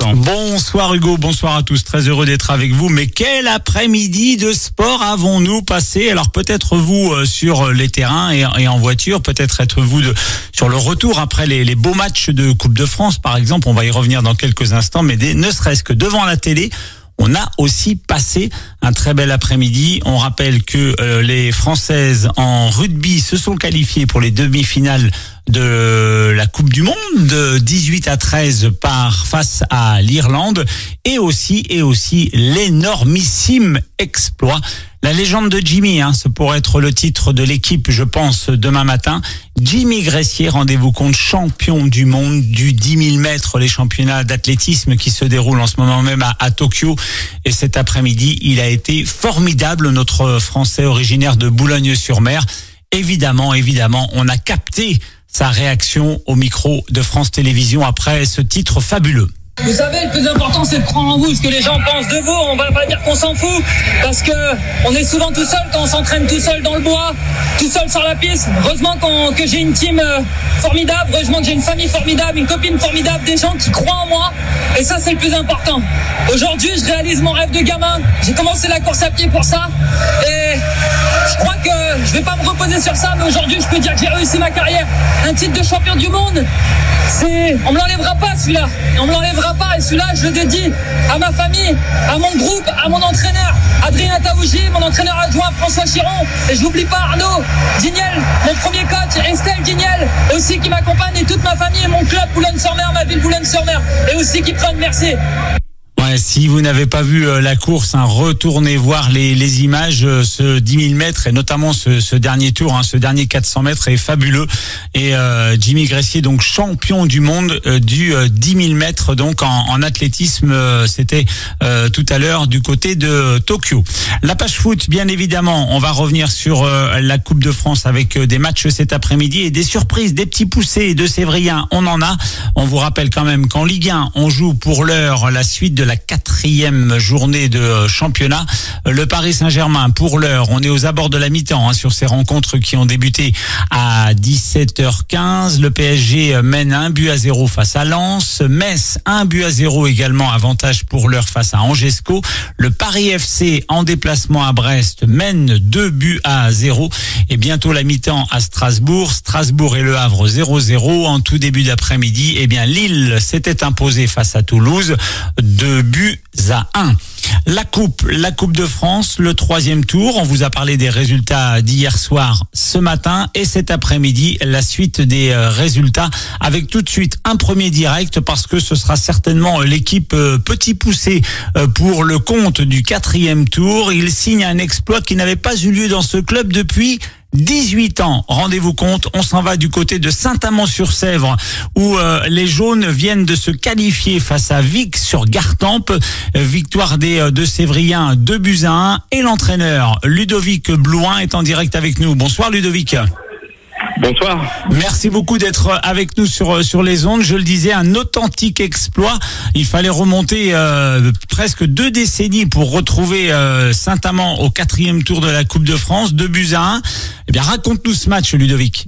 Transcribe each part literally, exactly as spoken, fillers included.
bonsoir. Bonsoir Hugo, bonsoir à tous, très heureux d'être avec vous. Mais quel après-midi de sport avons-nous passé? Alors peut-être vous euh, sur les terrains et, et en voiture, peut-être être vous de, sur le retour après les, les beaux matchs de Coupe de France par exemple, on va y revenir dans quelques instants, mais des, ne serait-ce que devant la télé, on a aussi passé un très bel après-midi. On rappelle que euh, les Françaises en rugby se sont qualifiées pour les demi-finales de la Coupe du Monde, de dix-huit à treize par face à l'Irlande, et aussi et aussi l'énormissime exploit. La légende de Jimmy, hein, ce pourrait être le titre de l'équipe, je pense, demain matin. Jimmy Gressier, rendez-vous compte, champion du monde du dix mille mètres, les championnats d'athlétisme qui se déroulent en ce moment même à, à Tokyo. Et cet après-midi, il a été formidable, notre Français originaire de Boulogne-sur-Mer. Évidemment, évidemment, on a capté sa réaction au micro de France Télévisions après ce titre fabuleux. Vous savez, le plus important, c'est de prendre en vous ce que les gens pensent de vous. On va pas dire qu'on s'en fout, parce que on est souvent tout seul quand on s'entraîne tout seul dans le bois, tout seul sur la piste. Heureusement qu'on, que j'ai une team euh, formidable, heureusement que j'ai une famille formidable, une copine formidable, des gens qui croient en moi. Et ça, c'est le plus important. Aujourd'hui, je réalise mon rêve de gamin. J'ai commencé la course à pied pour ça. Et je crois que je vais pas me reposer sur ça, mais aujourd'hui, je peux dire que j'ai réussi ma carrière. Un titre de champion du monde, c'est, on me l'enlèvera pas celui-là. On me l'enlèvera pas, et celui-là je le dédie à ma famille, à mon groupe, à mon entraîneur Adrien Taouji, mon entraîneur adjoint François Chiron, et je n'oublie pas Arnaud Dignel, mon premier coach, Estelle Dignel aussi qui m'accompagne, et toute ma famille et mon club Boulogne-sur-Mer, ma ville Boulogne-sur-Mer, et aussi qui prennent merci. Ouais, si vous n'avez pas vu euh, la course, hein, retournez voir les, les images. Euh, ce dix mille mètres et notamment ce, ce dernier tour, hein, ce dernier quatre cents mètres est fabuleux. Et euh, Jimmy Gressier, donc champion du monde euh, du euh, dix mille mètres, donc en, en athlétisme, euh, c'était euh, tout à l'heure du côté de Tokyo. La page foot, bien évidemment, on va revenir sur euh, la Coupe de France avec euh, des matchs cet après-midi et des surprises, des petits poussés de Sévrien. On en a. On vous rappelle quand même qu'en Ligue un, on joue pour l'heure la suite de la quatrième journée de championnat. Le Paris Saint-Germain, pour l'heure, on est aux abords de la mi-temps hein, sur ces rencontres qui ont débuté à dix-sept heures quinze. Le P S G mène un but à zéro face à Lens. Metz, un but à zéro également, avantage pour l'heure face à Angesco. Le Paris F C en déplacement à Brest mène deux buts à zéro. Et bientôt la mi-temps à Strasbourg. Strasbourg et Le Havre zéro zéro. En tout début d'après-midi, eh bien Lille s'était imposé face à Toulouse. Deux buts à un. La coupe, la Coupe de France, le troisième tour. On vous a parlé des résultats d'hier soir, ce matin et cet après-midi, la suite des résultats avec tout de suite un premier direct parce que ce sera certainement l'équipe Petit Poussé pour le compte du quatrième tour. Il signe un exploit qui n'avait pas eu lieu dans ce club depuis dix-huit ans. Rendez-vous compte, on s'en va du côté de Saint-Amand-sur-Sèvre où euh, les jaunes viennent de se qualifier face à Vic sur Gartempe. Euh, victoire des euh, deux Sévriens, deux buts à un. Et l'entraîneur Ludovic Blouin est en direct avec nous. Bonsoir Ludovic. Bonsoir. Merci beaucoup d'être avec nous sur sur les ondes. Je le disais, un authentique exploit. Il fallait remonter euh, presque deux décennies pour retrouver euh, Saint-Amand au quatrième tour de la Coupe de France. Deux buts à un. Eh bien, raconte-nous ce match, Ludovic.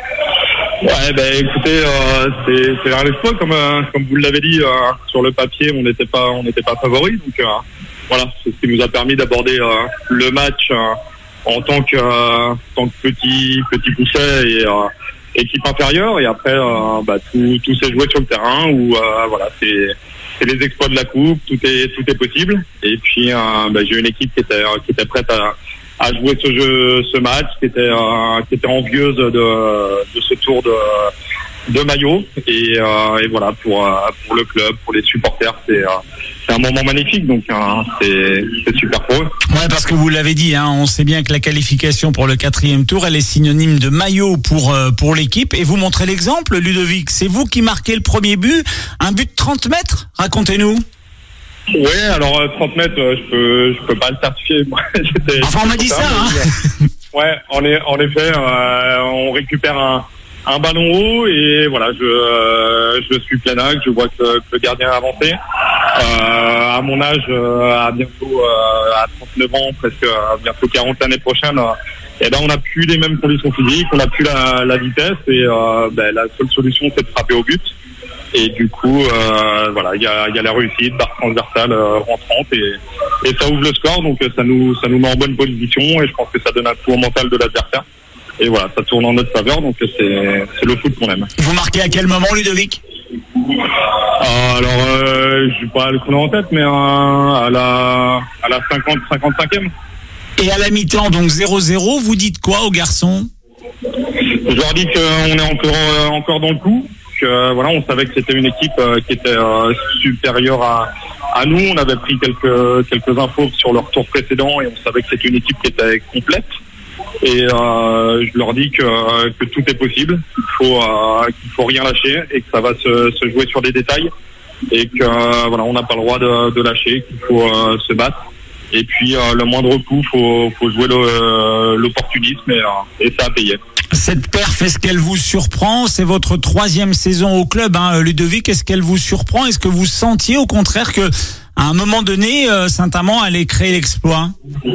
Ouais, ben écoutez, euh, c'est c'est un exploit comme euh, comme vous l'avez dit euh, sur le papier, on n'était pas on n'était pas favoris, donc euh, voilà, c'est ce qui nous a permis d'aborder euh, le match. Euh, en tant que, euh, tant que petit, petit pousset et euh, équipe inférieure. Et après, euh, bah, tout, tout s'est joué sur le terrain où euh, voilà, c'est, c'est les exploits de la coupe, tout est, tout est possible. Et puis, euh, bah, j'ai une équipe qui était, qui était prête à, à jouer ce jeu, ce match, qui était, euh, qui était envieuse de, de ce tour de, de maillot. Et, euh, et voilà, pour, pour le club, pour les supporters, c'est, euh, c'est un moment magnifique, donc hein, c'est, c'est super pour eux. Ouais, parce que vous l'avez dit, hein, on sait bien que la qualification pour le quatrième tour, elle est synonyme de maillot pour euh, pour l'équipe. Et vous montrez l'exemple, Ludovic. C'est vous qui marquez le premier but, un but de trente mètres. Racontez-nous. Oui, alors euh, trente mètres, euh, je peux je peux pas le certifier. Moi, j'étais, enfin, on m'a dit ça. Hein. Ouais, en, est, en effet, euh, on récupère un un ballon haut et voilà, je euh, je suis plein axe, je vois que, que le gardien a avancé. Euh, à mon âge, euh, à bientôt euh, à trente-neuf ans, presque à bientôt quarante l'année prochaine, euh, et ben on n'a plus les mêmes conditions physiques, on n'a plus la, la vitesse et euh, ben, la seule solution c'est de frapper au but. Et du coup, euh, voilà, il y a, y a la réussite, barre transversale euh, rentrante et, et ça ouvre le score, donc ça nous ça nous met en bonne position et je pense que ça donne un coup au mental de l'adversaire. Et voilà, ça tourne en notre faveur, donc c'est c'est le foot qu'on aime. Vous marquez à quel moment, Ludovic? euh, Alors, euh, je n'ai pas le chrono en tête, mais euh, à la à la cinquante cinquante-cinquième. Et à la mi-temps, donc zéro zéro, vous dites quoi aux garçons? Je leur dis qu'on est encore euh, encore dans le coup. Que, voilà, on savait que c'était une équipe euh, qui était euh, supérieure à, à nous. On avait pris quelques quelques infos sur leur tour précédent et on savait que c'était une équipe qui était complète. Et euh, je leur dis que, que tout est possible, qu'il faut euh, qu'il faut rien lâcher et que ça va se, se jouer sur des détails et que euh, voilà, on n'a pas le droit de, de lâcher, qu'il faut euh, se battre. Et puis euh, le moindre coup, faut faut jouer le, l'opportunisme et, euh, et ça a payé. Cette perf, est-ce qu'elle vous surprend? C'est votre troisième saison au club, hein, Ludovic. Est-ce qu'elle vous surprend? Est-ce que vous sentiez au contraire que à un moment donné, euh, Saint-Amand allait créer l'exploit?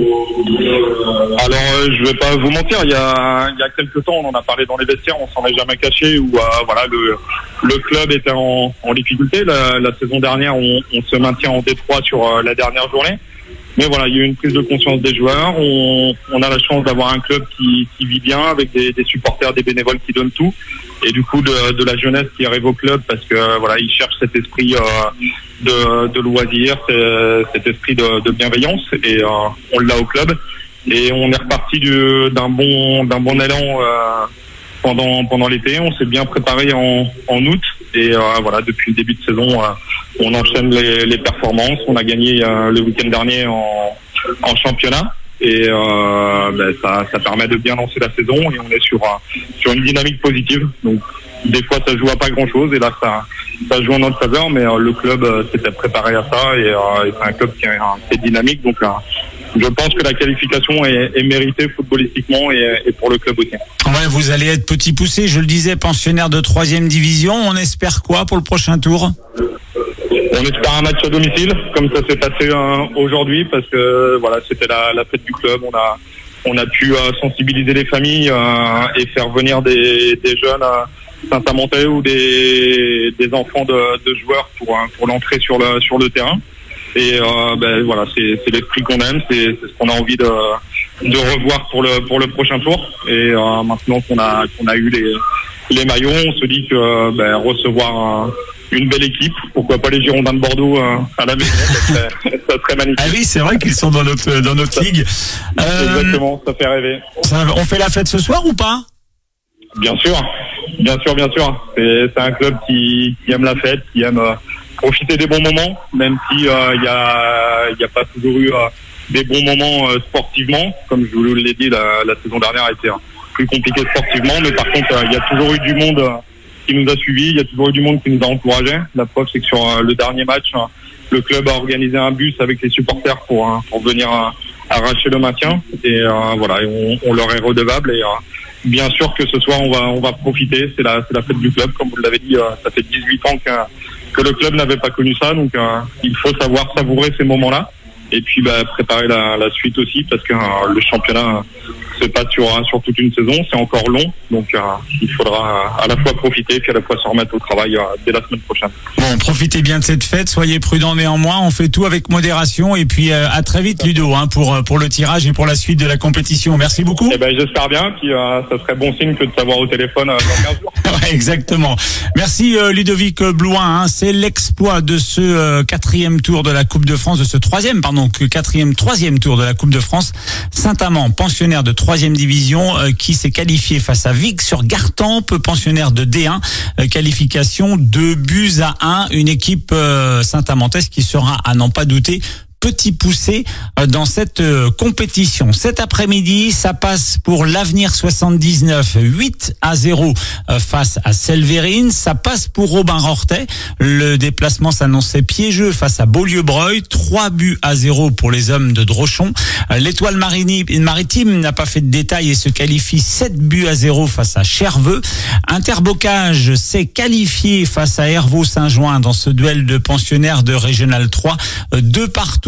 Alors, euh, je vais pas vous mentir, il y a il y a quelques temps, on en a parlé dans les vestiaires, on s'en est jamais caché, où euh, voilà, le le club était en, en difficulté. La, la saison dernière, on, on se maintient en D trois sur euh, la dernière journée. Mais voilà, il y a eu une prise de conscience des joueurs. On, on a la chance d'avoir un club qui, qui vit bien, avec des, des supporters, des bénévoles qui donnent tout, et du coup de, de la jeunesse qui arrive au club parce que voilà, ils cherchent cet esprit euh, de, de loisir, cet esprit de, de bienveillance, et euh, on l'a au club. Et on est reparti du, d'un bon d'un bon élan euh, pendant pendant l'été. On s'est bien préparé en, en août, et euh, voilà, depuis le début de saison, euh, on enchaîne les, les performances. On a gagné euh, le week-end dernier en, en championnat, et euh, ben, ça, ça permet de bien lancer la saison, et on est sur euh, sur une dynamique positive. Donc des fois ça joue à pas grand-chose, et là ça ça joue en notre faveur, mais euh, le club euh, s'était préparé à ça, et, euh, et c'est un club qui est, qui est dynamique. Donc euh, je pense que la qualification est, est méritée footballistiquement et, et pour le club aussi. Ouais, vous allez être petit poussé, je le disais, pensionnaire de troisième division. On espère quoi pour le prochain tour? On espère un match à domicile, comme ça s'est passé euh, aujourd'hui, parce que voilà, c'était la, la fête du club. On a on a pu euh, sensibiliser les familles euh, et faire venir des, des jeunes euh, Saint-Amantais ou des, des enfants de, de joueurs pour pour l'entrée sur le sur le terrain. Et euh, ben voilà, c'est, c'est l'esprit qu'on aime, c'est, c'est ce qu'on a envie de, de revoir pour le pour le prochain tour. Et euh, maintenant qu'on a qu'on a eu les les maillots, on se dit que ben, recevoir un, une belle équipe, pourquoi pas les Girondins de Bordeaux euh, à la maison, ça serait, ça serait magnifique. Ah oui, c'est vrai qu'ils sont dans notre dans notre ça, ligue. Euh, exactement, ça fait rêver. Ça, on fait la fête ce soir ou pas? Bien sûr, bien sûr, bien sûr. C'est, c'est un club qui, qui aime la fête, qui aime euh, profiter des bons moments, même si il euh, y a il y a pas toujours eu euh, des bons moments euh, sportivement, comme je vous l'ai dit, la, la saison dernière a été euh, plus compliquée sportivement, mais par contre il euh, y a toujours eu du monde euh, qui nous a suivis, il y a toujours eu du monde qui nous a encouragés. La preuve, c'est que sur euh, le dernier match, euh, le club a organisé un bus avec les supporters pour euh, pour venir euh, arracher le maintien, et euh, voilà, et on, on leur est redevable. Et euh, bien sûr que ce soir on va on va profiter, c'est la c'est la fête du club, comme vous l'avez dit, euh, ça fait dix-huit ans que que le club n'avait pas connu ça, donc euh, il faut savoir savourer ces moments-là, et puis bah, préparer la, la suite aussi, parce que euh, le championnat euh, c'est pas sur sur toute une saison, c'est encore long, donc euh, il faudra à la fois profiter puis à la fois se remettre au travail euh, dès la semaine prochaine. Bon, profitez bien de cette fête, soyez prudents néanmoins, on fait tout avec modération, et puis euh, à très vite Ludo, hein, pour pour le tirage et pour la suite de la compétition. Merci beaucoup. Eh ben j'espère bien, puis euh, ça serait bon signe que de savoir au téléphone euh, dans quinze jours. Ouais, exactement. Merci euh, Ludovic Blouin, hein, c'est l'exploit de ce euh, quatrième tour de la Coupe de France, de ce troisième pardon, que quatrième troisième tour de la Coupe de France. Saint-Amand, pensionnaire de troisième division, euh, qui s'est qualifié face à Vic sur Gartempe, pensionnaire de D un, euh, qualification deux buts à un, une équipe euh, saint-amantaise qui sera, à n'en pas douter, petit poussé dans cette compétition. Cet après-midi, ça passe pour l'Avenir soixante-dix-neuf, huit à zéro face à Selverine. Ça passe pour Robin Rortet. Le déplacement s'annonçait piégeux face à Beaulieu-Breuil. trois buts à zéro pour les hommes de Drochon. L'Étoile Maritime n'a pas fait de détails et se qualifie sept buts à zéro face à Cherveux. Interbocage s'est qualifié face à Hervaux Saint-Jouin dans ce duel de pensionnaires de Régional trois. Deux partout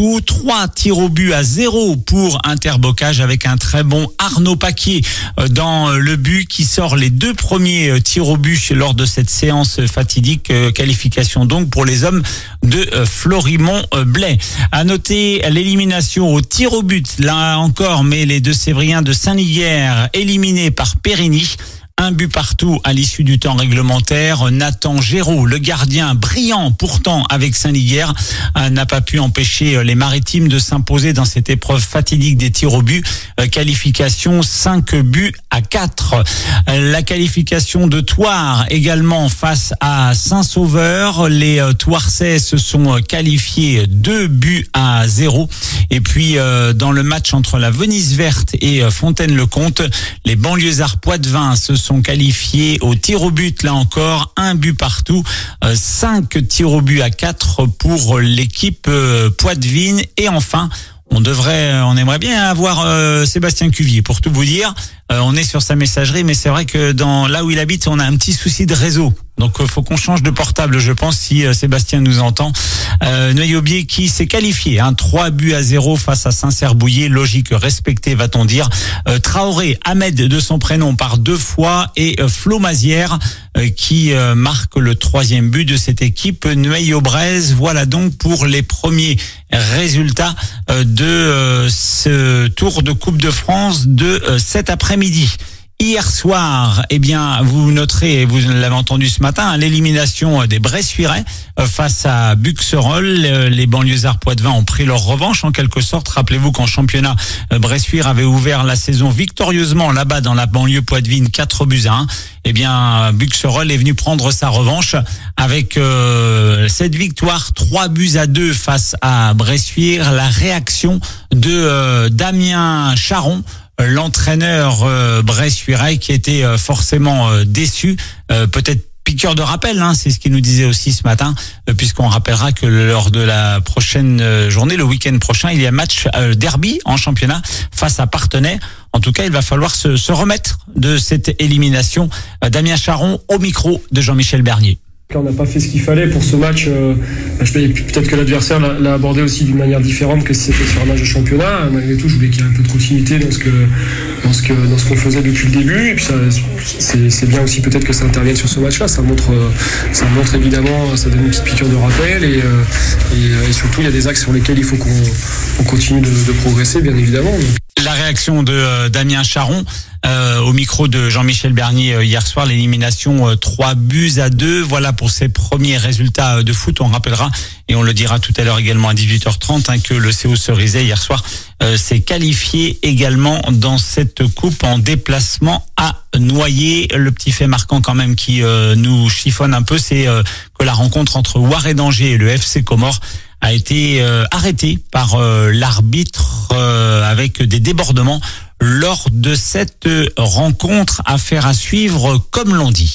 partout, trois tirs au but à zéro pour Interbocage avec un très bon Arnaud Paquier dans le but qui sort les deux premiers tirs au but lors de cette séance fatidique. Qualification donc pour les hommes de Florimont-Blais. À noter l'élimination au tir au but, là encore, mais les deux Sévriens de Saint-Liguerre éliminés par Périgny. Un but partout à l'issue du temps réglementaire. Nathan Géraud, le gardien brillant pourtant avec Saint-Liguerre, n'a pas pu empêcher les Maritimes de s'imposer dans cette épreuve fatidique des tirs au but. Qualification cinq buts à quatre. La qualification de Thouars également face à Saint-Sauveur. Les Thouarsais se sont qualifiés deux buts à zéro. Et puis dans le match entre la Venise Verte et Fontaine-le-Comte, les banlieusards poitevins se sont qualifiés au tir au but, là encore, un but partout, euh, cinq tirs au but à quatre pour l'équipe euh, poitevine. Et enfin, on devrait, on aimerait bien avoir euh, Sébastien Cuvier. Pour tout vous dire, euh, on est sur sa messagerie, mais c'est vrai que dans là où il habite, on a un petit souci de réseau. Donc, il faut qu'on change de portable, je pense, si euh, Sébastien nous entend. Euh, Neuilly-Aubier qui s'est qualifié, hein, trois buts à zéro face à Saint-Cerbouillet. Logique respectée, va-t-on dire. Euh, Traoré, Ahmed de son prénom par deux fois, et euh, Flo Mazière euh, qui euh, marque le troisième but de cette équipe Neuilly-Aubraise. Voilà donc pour les premiers résultats euh, de euh, ce tour de Coupe de France de euh, cet après-midi. Hier soir, eh bien, vous noterez, et vous l'avez entendu ce matin, l'élimination des Bressuirais face à Buxerolles. Les banlieusards poitevins ont pris leur revanche en quelque sorte. Rappelez-vous qu'en championnat, Bressuire avait ouvert la saison victorieusement là-bas dans la banlieue poitevine, quatre buts à un. Eh bien, Buxerolles est venu prendre sa revanche avec euh, cette victoire, trois buts à deux face à Bressuire. La réaction de euh, Damien Charon, l'entraîneur euh, Bressuirais, qui était euh, forcément euh, déçu, euh, peut-être piqueur de rappel, hein, c'est ce qu'il nous disait aussi ce matin, euh, puisqu'on rappellera que lors de la prochaine euh, journée, le week-end prochain, il y a match euh, derby en championnat face à Parthenay. En tout cas, il va falloir se, se remettre de cette élimination. Euh, Damien Charon au micro de Jean-Michel Bernier. On n'a pas fait ce qu'il fallait pour ce match. Euh, peut-être que l'adversaire l'a, l'a abordé aussi d'une manière différente que si c'était sur un match de championnat. Malgré tout, je voulais qu'il y ait un peu de continuité dans ce que, dans ce que, dans ce qu'on faisait depuis le début. Et puis ça, c'est, c'est bien aussi peut-être que ça intervienne sur ce match-là. Ça montre, ça montre évidemment, ça donne une petite piqûre de rappel et, et, et surtout il y a des axes sur lesquels il faut qu'on, on continue de, de progresser, bien évidemment. Donc. La réaction de euh, Damien Charon euh, au micro de Jean-Michel Bernier euh, hier soir, l'élimination euh, trois buts à deux. Voilà pour ces premiers résultats euh, de foot. On rappellera et on le dira tout à l'heure également à dix-huit heures trente hein, que le C O Cerizay hier soir euh, s'est qualifié également dans cette coupe en déplacement à Noyer. Le petit fait marquant quand même qui euh, nous chiffonne un peu, c'est euh, que la rencontre entre Waré d'Angers et le F C Comores a été euh, arrêté par euh, l'arbitre euh, avec des débordements lors de cette rencontre. Affaire à suivre, comme l'on dit.